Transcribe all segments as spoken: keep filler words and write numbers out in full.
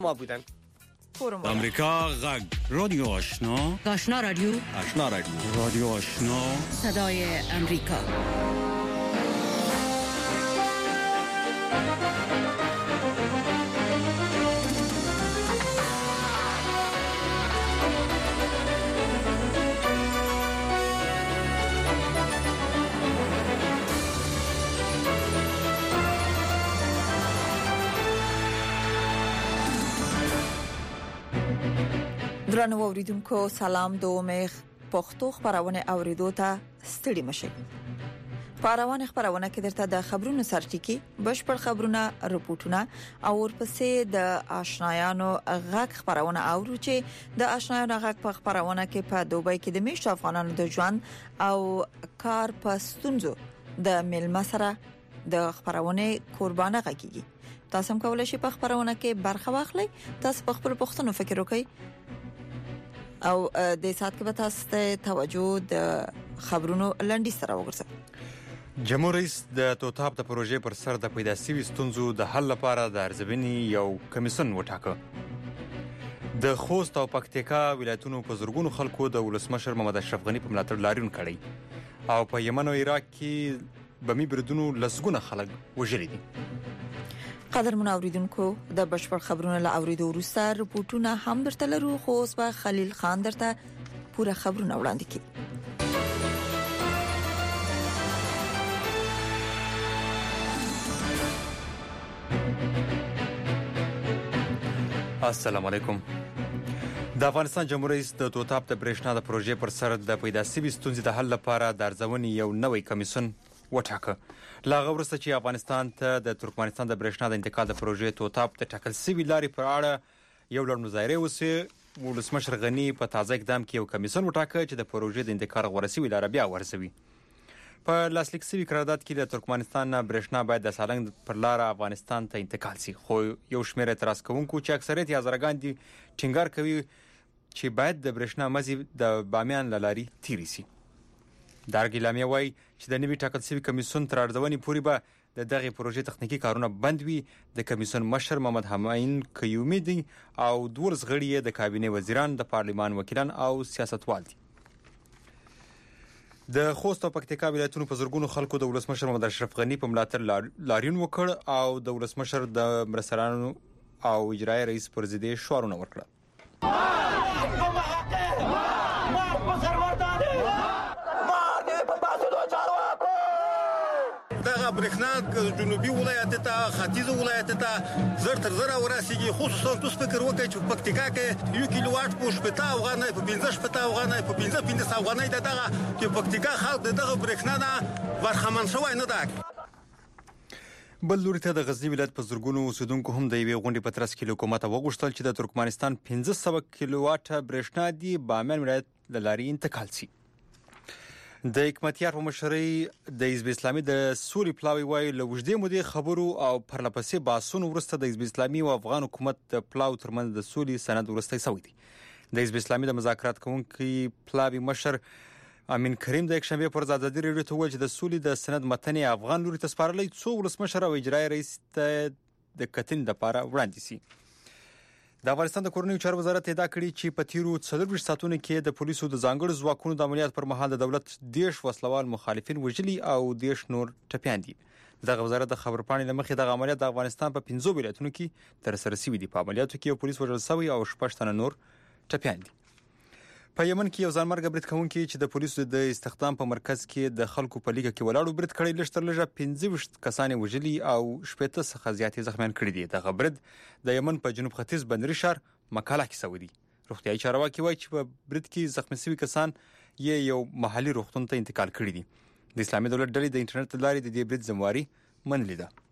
ما بودن. امریکا غږ رادیو آشنا آشنا رادیو آشنا رادیو رادیو آشنا صدای امریکا. درنو اوریدونکو سلام دومه پښتو خبرونه اوریدو ته ستړي مشي. خبرونه خبرونه کې درته د خبرونو سرټکی بشپړ خبرونه رپورټونه او ورپسې د آشنایانو غږ خبرونه اورو چې د آشنایانو غږ په خبرونه کې په دوبۍ کې د میشت افغانانو د ژوند او کار پستونزو د ملما سره د خبرونه قربانه غږیږي. تاسو هم کولای شئ په خبرونه کې برخه واخلئ. تاسو په خپل پښتنو فکر وکړئ او د سات کې به تاسو ته توجه د خبرونو لنډی سره وګرځي. جمهور رئیس د توتاب د پروژې پر سر د پیدا شوي ستونزو د حل لپاره د ارزبني یو کمیسیون وټاکه. د خوست او پکتیکا ولایتونو په زورګونو خلکو د ولسمشر محمد اشرف غنی په ملاتړ لاریون کړی او په یمن او عراق کې بمی بریدونو لسګونه خلک وژلي دي. قدر منوریدونکو د بشپړ خبرونه لا اوریدو وروسته رپورټونه هم درته لرو. خو اوس به خلیل خان درته پوره خبرونه وړاندې کړي. السلام علیکم. د افغانستان جمهور رئیس د توتاب د برېښنا د پروژې پر سر د پیدا شوي ستونزې د حل لپاره د ارزونې یو نوی کمیسیون وټاکه. لاغه ورسته چې افغانستان ته د ترکمنستان د برېښنا د انتقال د پروژې توتاب د ټاکل شوي لارې پر اړه یو لړ مظاهرې وسوې. ولسمشر غنی په تازه اقدام کې یو کمیسیون وټاکه چې د پروژې د انتقال غوړه شوې لاره بیا ورسوي. په لاسلیک شوي قرارداد کې د ترکمنستان نه برېښنا باید د سالنګ پر لار افغانستان ته انتقال شي. خو یو شمېر اعتراض کوونکو چې اکثریت یې هزارګان دي ټینګار کوي چې باید د برېښنا مزي د بامیان له لارې تیري شي. دارګ اعلامیه وايي چې د نوي ټاکل شوي کمیسیون تر ارزونې پورې به د دغه پروژې تخنیکی کارونه بند وي. د کمیسیون مشر محمد حماین قیومی دی او دولس غړي یې د کابینې وزیران، د پارلمان وکیلان او سیاستوال دي. د خوست او پکتیکا ولایتونو په زورګونو خلکو د ولسمشر محمد اشرف غنی په ملاتړ لاریون وکړ او د ولسمشر د مرستیالانو او اجرایي رئیس پر ضد شعارونه ورکړل. دغه برېښنا جنوبي ولایت ته ختیځ ولایت ته زر تر زر ورسیږي. خصوصا تاسو فکر وکړئ چې پکتیکا کې یو کیلو واټ په شپږ افغانۍ په پنځه شپږ افغانۍ په پنځه پنځه افغانۍ دغه چې پکتیکا خلک دغه برېښنا نه ورخمن شوی نه ده. بل لوري ته د غزنی ولایت په زورګونو اوسیدونکو هم د یوې غونډې په ترڅ کې حکومت وغوښتل چې د ترکمنستان پنځه سوه کیلو واټه برېښنا دی بامیان ولایت له لارې انتقال شي. د حکمتیار په مشرۍ د حزب اسلامي د سولې پلاوی وايي له وجدي مودې خبرو او پرلپسې باسونو ورسته د حزب اسلامي او افغان حکومت د پلاو ترمنځ د سولې سند ورسته شوی دی. د حزب اسلامي د مذاکرات کوونکي پلاوی مشر امین کریم د یکشنبه پر ازادي ریډیو ته وویل چې د سولې د سند متن افغان لوري ته سپارلای څو ولسمشر او اجرایي رئیس ته د کتنې لپاره وړاندې شي. د افغانستان د کورنیو چارو وزارت ادعا کړې چې په تیرو څلورویشت ساعتونو کې د پولیسو د ځانګړو ځواکونو د عملیات پر مهال د دولت دیش وسلوال مخالفین وژلي او دیش نور ټپیان دي. دغه وزارت د خبرپاڼې لمخې دغه عملیات د افغانستان په پنځو ولایتونو کې تر سره شوي دي. په عملیاتو کې یو پولیس وژل شوی او شپږ تنه نور ټپیان دي. په یمن کې یو ځانمرګه برید کوونکی چې د پولیسو د استخدام په مرکز کې د خلکو په لیګه کې ولاړو برید کړی لږ تر لږه پنځه ویشت کسان وژلي او شپږ څخه زیاتې زخمیان کړي دي. دغه برید د یمن په جنوب ختیځ بندري ښار مکاله کې شوی دی. روغتیايي چارواکي وایي چې په برید کې زخمی شوي کسان یې یو محلي روغتون ته انتقال کړي دي. د اسلامي دولت ډلې د انټرنیټ له لارې د دې برید ذمہواري منلې ده.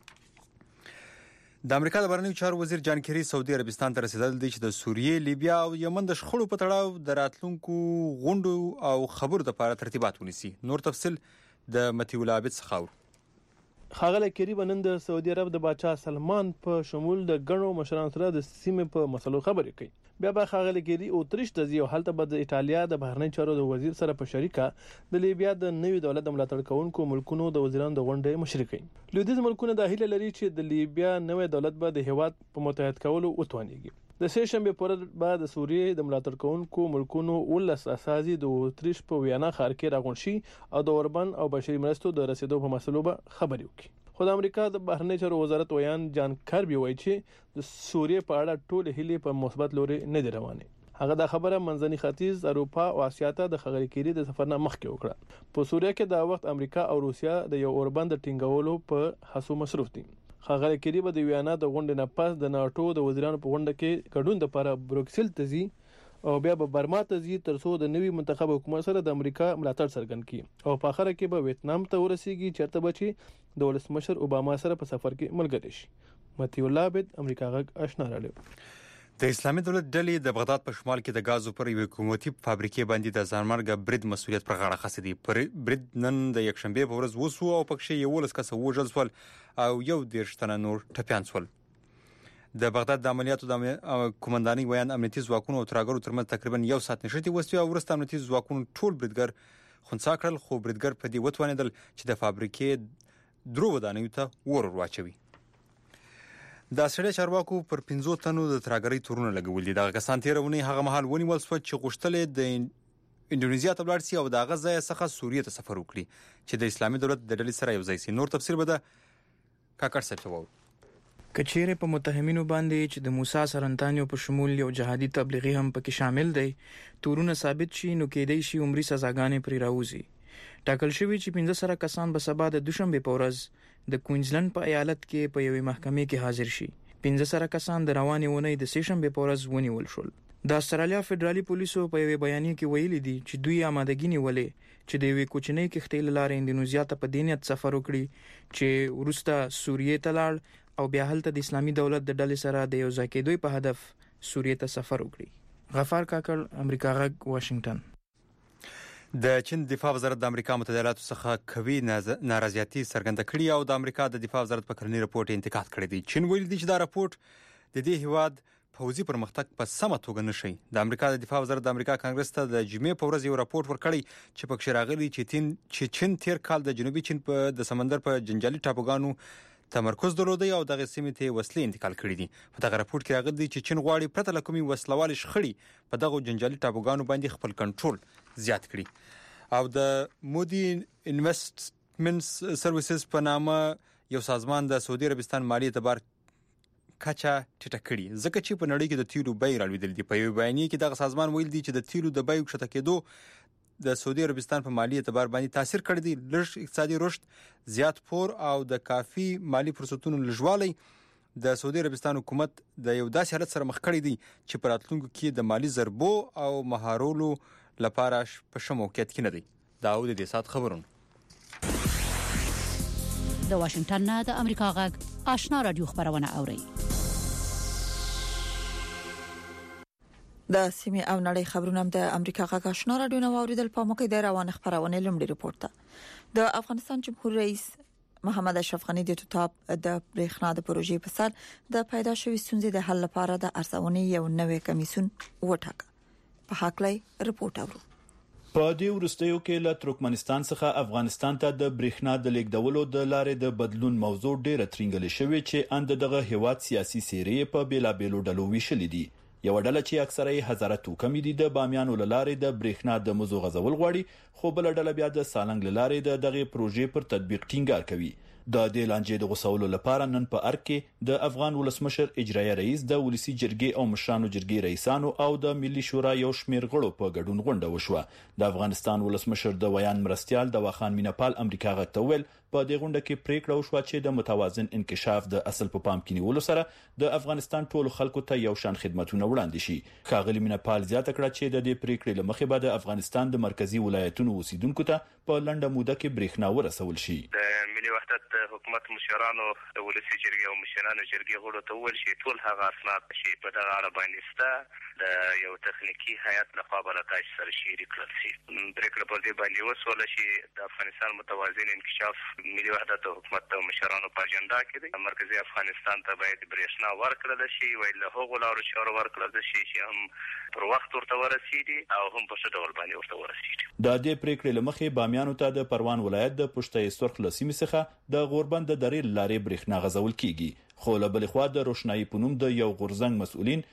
د امریکا د بهرنیو چارو وزیر جان کیری سعودي عربستان ته رسیدل دي چې د سوریې، لیبیا او یمن د شخړو په تړاو د راتلونکو غونډو او خبرو لپاره ترتیبات ونیسي. نور تفصیل د متیول عابد څخه. ښاغلی کیری به نن د سعودي عرب د باچا سلمان په شمول د ګڼو مشرانو سره د سیمې په مسلو خبرې کوي. بیا به ښاغلی کیری اتریش ته ځي او هلته به د ایټالیا د بهرنی چارو د وزیر سره په شریکه د لیبیا د نوي دولت د ملاتړ کوونکو ملکونو د وزیرانو د غونډې مشري کوي. لویدیځ ملکونه د هیله لري چې د لیبیا نوي دولت به د هیواد په متحد کولو وتوانیږي. د سه شنبه پر ورځ به د سوریې د ملاتړ کوونکو ملکونو ولس اساسي د اتریش په ویانا ښار کې راغونډ شي او د اوربن او بشري مرستو د رسیدو په مسلو به خبرې وکړي. خو د امریکا د بهرنی چارو وزارت ویان جان کاربي وایي چې د سوریې په اړه ټول هیلې په مثبت لوري نه دي روانې. هغه دا خبره منځني ختیځ، اروپا او اسیا ته د ښاغلي کیری د سفر نه مخکې وکړه. په سوریه کې دا وخت امریکا او روسیا د یو اوربن د ټینګولو په هڅو مصروف دي. ښاغلی کیری به د ویانا د غونډې نه پس د ناتو د وزیرانو په غونډه کې ګډون لپاره بروکسل ته ځي او بیا به برما ته ځي ترڅو د نوي منتخب حکومت سره د امریکا ملاتړ څرګند کړي او په اخر کې به ویتنام ته ورسیږي چیرته به چې د ولسمشر اوباما سره په سفر کې ملګری شي. متي الله عبد، امریکا غږ آشنا راډیو. د اسلامي دولت ډلې د بغداد په شمال کې د غازو پر یو حکومتي فابریکې باندې د ځانمرګ برید مسولیت پر غاړه خسته دي. پر برید نن د یکشنبه په ورځ وسو او پکې یو لس کس وژل شول او یو دیرش تنه نور ټپيان شول. د بغداد د عملیاتو د کمانډاني ویان امنیتي ځواکونو او ترهګرو ترمنځ تقریبا یو ساعت نشټي وسوي او ورسته امنیتي ځواکونو ټول بریدګر خنثی کړل، خو بریدګر په دې وتوانیدل چې د فابریکې درو ودانیو ته ور ورواچوي. د اسټرالیا چارواکو پر پنځو تنو د ترهګرۍ تورونه لګول دي. دغه کسان تیرونه هغه مهال ونیول شو چې غوښتل د انډونیزیا ته لاړ شي او د غزا څخه سوریه ته سفر وکړي چې د اسلامي دولت د ډلې سره یو ځای شي. نور تفسیر به د کاکړ صاحب وو. کچېره په متهمینو باندې چې د موسی سرنتانیو په شمول یو جهادي تبلیغي هم پکې شامل دی تورونه ثابت شي نو کېدای شي عمري سزاګانې پرې راوځي. ټاکل شوی چې پنځه سره کسان به سبا د دوشنبه په ورځ د کوینزلند په ایالت کې په یوې محکمې کې حاضر شي. پنځه سره کسان د روانې ونې د سه شنبه په ورځ ونیول شول. د استرالیا فدرالي پولیسو په یوې بیانیه کې ویلي دي چې دوی آمادګي نیولې چې د یوې کوچنۍ کښتۍ له لارې اندونیزیا ته په دینیت سفر وکړي چې ورسته سوریې ته لاړ او بیا هلته د اسلامي دولت د ډلې سره د یو ځای کېدو په هدف سوریې ته سفر وکړي. غفار کاکړ، امریکا غږ، واشنگټن. د چین دفاع وزارت د امریکا متحده ایالاتو څخه کوي ناراضیاتي څرګنده کړې او د امریکا د دفاع وزارت په کلنی راپورټ انتقاد کړی دی. چین ویلي دی چې دا راپورټ د دې هیواد پوځي پرمختګ په سمه توګه نشي. د امریکا د دفاع وزارت د امریکا کانګرس ته د جمعې په ورځ یو راپورټ ورکړی چې پکې راغلي چې چین چې چین تیر کال د جنوبي چین په د سمندر په جنجالي ټاپوګانو تمرکز درلودي او دغه سیمې ته وسلې انتقال کړې دي. په دغه راپورټ کې راغلي چې چین غواړي پرته له کومې وسلوال شخړې په دغه جنجالي ټاپوګانو باندې خپل کنټرول زیات کړي او د مودي انویسټمنټس سروسز په نامه یو سازمان د سعودي عربستان مالی اعتبار کچا ټیټه کړي ځکه چې په نړۍ کې د تیلو بیې رالوېدل دي. په یو بیانیه کې دغه سازمان ویل دي چې د تیلو د بیې کښته کېدو د سعودي عربستان په مالی اعتبار باندې تاثیر کړی دی. لږ اقتصادي رشد، زیات پور او د کافي مالی فرصتونو لږوالی د سعودي عربستان حکومت د یو داسې حالت سره مخ کړی دی چې په راتلونکو کې د مالی ضربو او مهارولو لپاره په ښه موقعیت کې نه دی. دا و د دې سات خبرونه. د واشنگټن نه د امریکا غږ آشنا رادیو خبرونه اوري. د سیمه او نړۍ خبرونه د امریکا غږ آشنا رادیو نو اوریدل په موقع د روان خبرونه لمړي رپورت ده. د افغانستان جمهور رئیس محمد اشرف غنی د توتاب د برېښنا د پروژې په سر د پیدا شوې ستونزې د حل لپاره د ارزونې یو نوې کمیسیون وټاکه. په حقلای رپورت اورو. په دې ورستیو کې له ترکمنستان څخه افغانستان ته د برېښنا د لیږدولو د لارې د بدلون موضوع ډېره ترنګلې شوې چې اند دغه هیواد سیاسي سیرې په بیلابېلو ډلو ویشلې دي. یو ډله چې اکثره یې حضرت حکم دي د بامیانو لارې د برېښنا د مزو غزول غواړي، خو بل ډله بیا د سالنګ لارې د دغه پروژې پر تطبیق ټینګار کوي. د دې لانجې د غوسولو لپاره نن په ارګ کې د افغان ولسمشر اجرایي رئیس د ولسی جرګې او مشرانو جرګې رئیسانو او د ملي شورا یو شمېر غړو په ګډون غونډه وشوه. د افغانستان ولسمشر د ویان مرستيال د واخان مینپال امریکا غږ ته ویل په دې غونډه کې پریکړه وشوه چې د متوازن انکشاف د اصل په پام کې نیولو سره د افغانستان ټول خلکو ته یو شان خدماتونه وړاندې شي. ښاغلي مینپال زیاته کړه چې د دې پریکړې لمخې به د افغانستان د مرکزی ولایتونو اوسیدونکو ته په لنډه موده کې برېښنا ورسول شي. د ملي وحدت د حکومت مشرانو د ولسی جرګې او مشرانو جرګې غړو ته وویل شي ټول هغه اسناد چې په دغه اړه باندې سته د یو تخنیکی هیئت لخوا به له تاسو سره شریک کړل شي. پرېکړه په دې باندې وسوله چې د افغانستان متوازن انکشاف ملي وحدت او حکومت د مشرانو په اجنډا کې دی. مرکزی افغانستان ته باید برېښنا ورکړل شي وایي له هغو لارو چارو ورکړل شي چې هم پر وخت ورته ورسیږي او هم په څه ډول باندې ورته ورسیږي. د دې پریکړې لمخې بامیانو ته د پروان ولایت د پشتې سرخ لسیمې څخه د غوربند د درې لارې برېښنا غځول کیږي. خو له بل خوا د روشنايي پونوم د یو غورزنګ مسؤلین